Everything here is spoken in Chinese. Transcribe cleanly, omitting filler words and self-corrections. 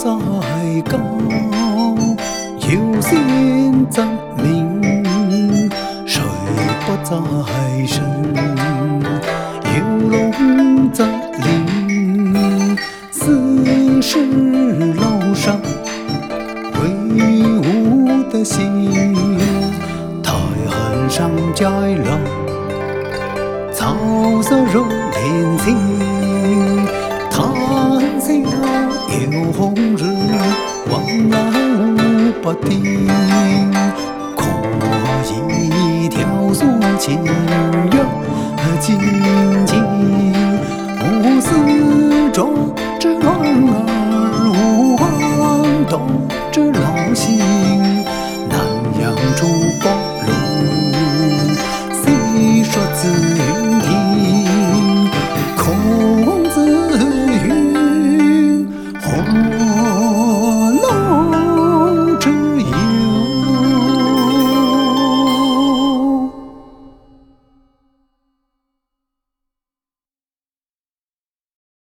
在高，有仙则名，水不在深，有龙则灵。似是楼上威武的心，太行上街楼，草色如年轻。谈笑有红日，望鸨不停。可一条素琴。